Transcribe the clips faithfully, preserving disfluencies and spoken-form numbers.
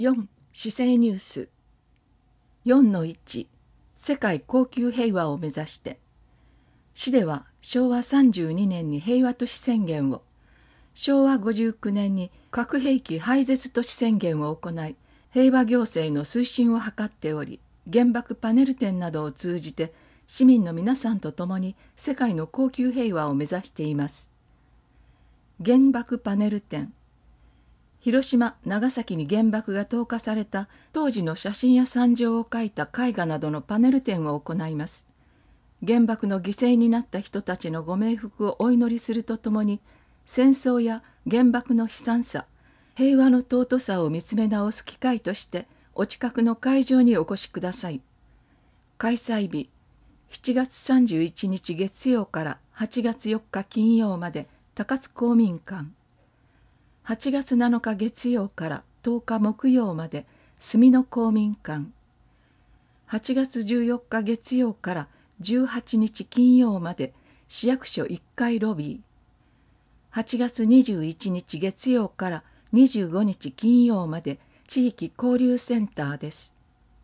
よん. 市政ニュース よんのいち 世界恒久平和を目指して。市ではしょうわさんじゅうにねんに平和都市宣言を、しょうわごじゅうきゅうねんに核兵器廃絶都市宣言を行い、平和行政の推進を図っており、原爆パネル展などを通じて市民の皆さんと共に世界の恒久平和を目指しています。原爆パネル展。広島、長崎に原爆が投下された当時の写真や惨状を描いた絵画などのパネル展を行います。原爆の犠牲になった人たちのご冥福をお祈りするとともに、戦争や原爆の悲惨さ、平和の尊さを見つめ直す機会として、お近くの会場にお越しください。開催日、しちがつさんじゅういちにち月曜からはちがつよっか金曜まで高津公民館。はちがつなのか月曜からとおか木曜まで住野公民館。はちがつじゅうよっか月曜からじゅうはちにち金曜まで市役所いっかいロビー。はちがつにじゅういちにち月曜からにじゅうごにち金曜まで地域交流センターです。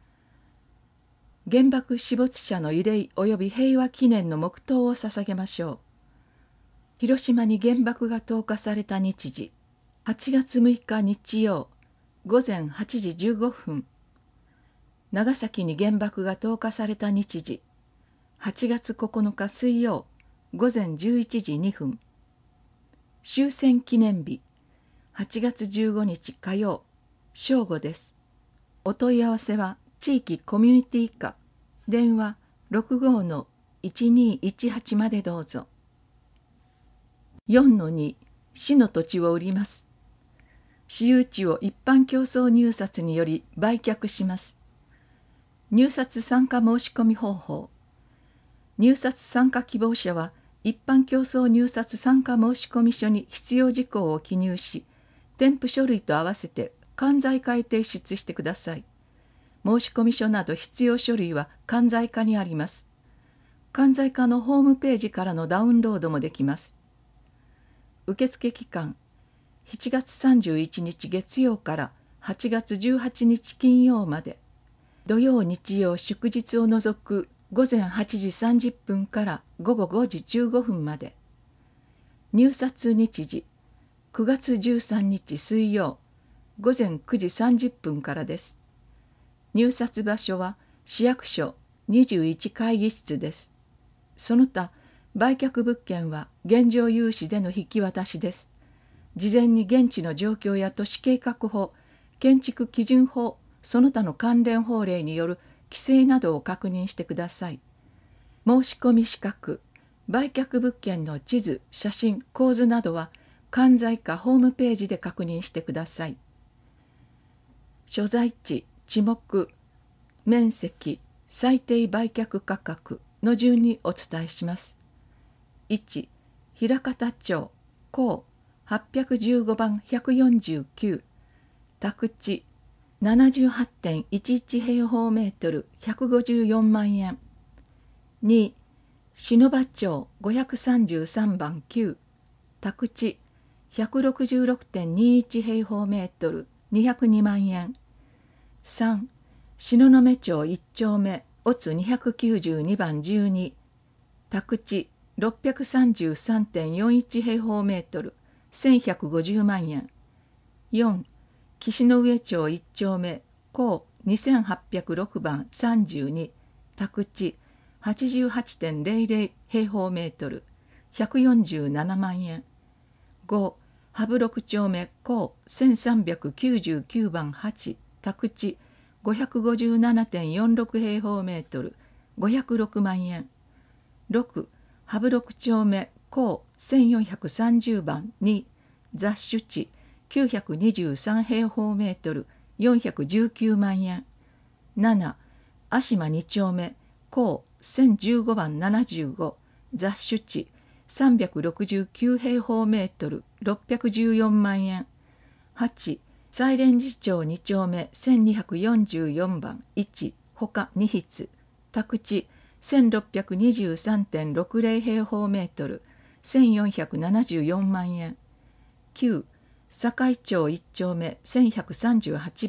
原爆死没者の慰霊及び平和記念の黙祷を捧げましょう。広島に原爆が投下された日時、はちがつむいか日曜、ごぜんはちじじゅうごふん。長崎に原爆が投下された日時、はちがつここのか水曜、ごぜんじゅういちじにふん。終戦記念日、はちがつじゅうごにち火曜、正午です。お問い合わせは地域コミュニティ課、電話 ろくごのいちにいちはち までどうぞ。よんのに 市の土地を売ります。私有地を一般競争入札により売却します。入札参加申し込み方法。入札参加希望者は一般競争入札参加申込書に必要事項を記入し、添付書類と合わせて関西課へ提出してください。申込書など必要書類は関西課にあります。関西課のホームページからのダウンロードもできます。受付期間、しちがつさんじゅういちにち月曜からはちがつじゅうはちにち金曜まで、土曜日曜祝日を除くごぜんはちじさんじゅっぷんからごごごじじゅうごふんまで。入札日時、くがつじゅうさんにち水曜、ごぜんくじさんじゅっぷんからです。入札場所は市役所にじゅういち会議室です。その他、売却物件は現状融資での引き渡しです。事前に現地の状況や都市計画法、建築基準法、その他の関連法令による規制などを確認してください。申込資格、売却物件の地図、写真、構図などは関西課ホームページで確認してください。所在地、地目、面積、最低売却価格の順にお伝えします。いち. 枚方町、甲はっぴゃくじゅうごばんひゃくよんじゅうきゅう、宅地 ななじゅうはちてんいちいち 平方メートルひゃくごじゅうよんまんえん。に. 篠場町ごひゃくさんじゅうさんばんきゅう、宅地 ひゃくろくじゅうろくてんにいち 平方メートルにひゃくにまんえん。さん. 東雲町いっちょうめおつにひゃくきゅうじゅうにばんじゅうに、宅地 ろっぴゃくさんじゅうさんてんよんいち 平方メートルせんひゃくごじゅうまんえん。よん. 岸上町いっちょうめ甲にせんはっぴゃくろくばんさんじゅうに、宅地 はちじゅうはちてんぜろぜろ 平方メートルひゃくよんじゅうななまんえん。ご. 羽生六丁目甲せんさんびゃくきゅうじゅうきゅうばんはち、宅地 ごひゃくごじゅうななてんよんろく 平方メートルごひゃくろくまんえん。ろく. 羽生六丁目甲せんよんひゃくさんじゅうばんに、雑種地きゅうひゃくにじゅうさん平方メートルよんひゃくじゅうきゅうまんえん。なな. 足間に丁目甲せんじゅうごばんななじゅうご、雑種地さんびゃくろくじゅうきゅう平方メートルろっぴゃくじゅうよんまんえん。はち. 西蓮寺町に丁目せんにひゃくよんじゅうよんばんいち、ほかに室、宅地 せんろっぴゃくにじゅうさんてんろくぜろ 平方メートルせんよんひゃくななじゅうよんまんえん。きゅう. 堺町いっちょうめせんひゃくさんじゅうはちばん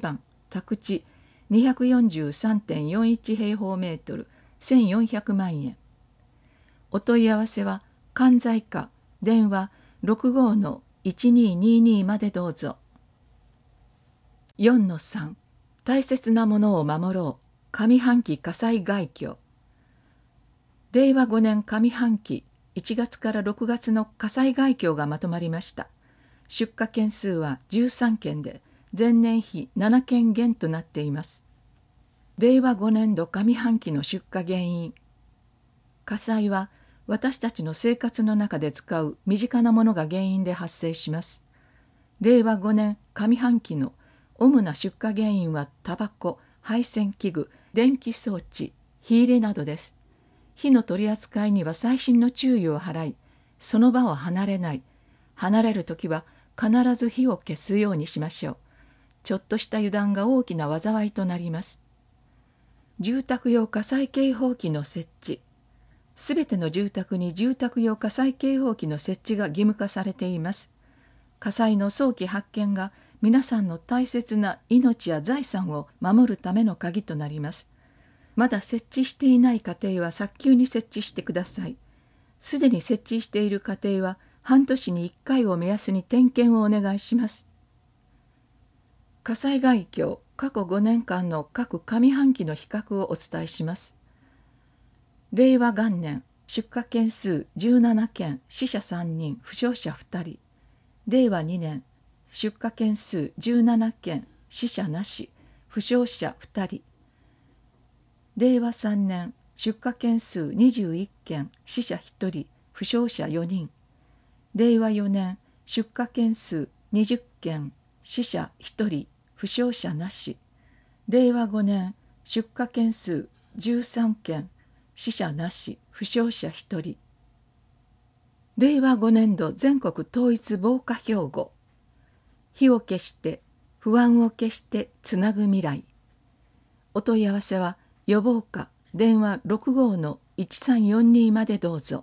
宅地 にひゃくよんじゅうさんてんよんいち 平方メートルせんよんひゃくまんえん。お問い合わせは関西課電話 ろくごのいちにーにーにー までどうぞ。よんのさん 大切なものを守ろう上半期火災概況。れいわごねん上半期いちがつからろくがつの火災概況がまとまりました。出火件数はじゅうさんけんで前年比ななけん減となっています。れいわごねんど上半期の出火原因。火災は私たちの生活の中で使う身近なものが原因で発生します。れいわごねん上半期の主な出火原因はタバコ、配線器具、電気装置、火入れなどです。火の取り扱いには細心の注意を払い、その場を離れない。離れるときは必ず火を消すようにしましょう。ちょっとした油断が大きな災いとなります。住宅用火災警報器の設置。すべての住宅に住宅用火災警報器の設置が義務化されています。火災の早期発見が皆さんの大切な命や財産を守るための鍵となります。まだ設置していない家庭は早急に設置してください。すでに設置している家庭は半年にいっかいを目安に点検をお願いします。火災概況、過去ごねんかんの各上半期の比較をお伝えします。れいわ元年、出火件数じゅうななけん、死者さんにん、負傷者ふたり。れいわにねん、出火件数じゅうななけん、死者なし、負傷者ふたり。れいわさんねん、出火件数にじゅういっけん、死者ひとり、負傷者よにん。れいわよねん、出火件数にじゅっけん、死者ひとり、負傷者なし。れいわごねん、出火件数じゅうさんけん、死者なし、負傷者ひとり。れいわごねんど全国統一防火標語。火を消して、不安を消してつなぐ未来。お問い合わせは予防課電話 ろくごのいちさんよんにー までどうぞ。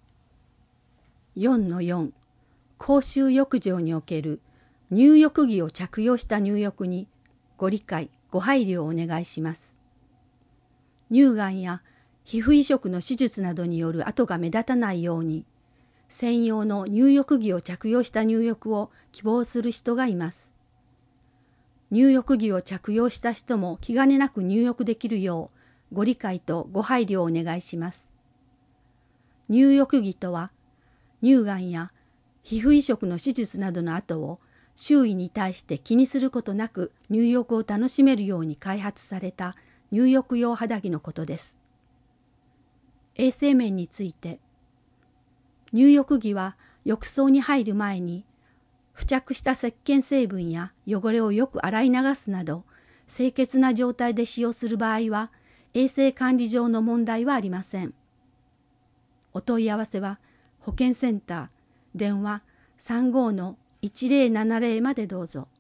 よんのよん 公衆浴場における入浴着を着用した入浴にご理解ご配慮をお願いします。乳がんや皮膚移植の手術などによる跡が目立たないように専用の入浴着を着用した入浴を希望する人がいます。入浴着を着用した人も気兼ねなく入浴できるようご理解とご配慮をお願いします。入浴着とは乳がんや皮膚移植の手術などの跡を周囲に対して気にすることなく入浴を楽しめるように開発された入浴用肌着のことです。衛生面について、入浴着は浴槽に入る前に付着した石鹸成分や汚れをよく洗い流すなど清潔な状態で使用する場合は衛生管理上の問題はありません。お問い合わせは保健センター電話 さんごのいちぜろななぜろ までどうぞ。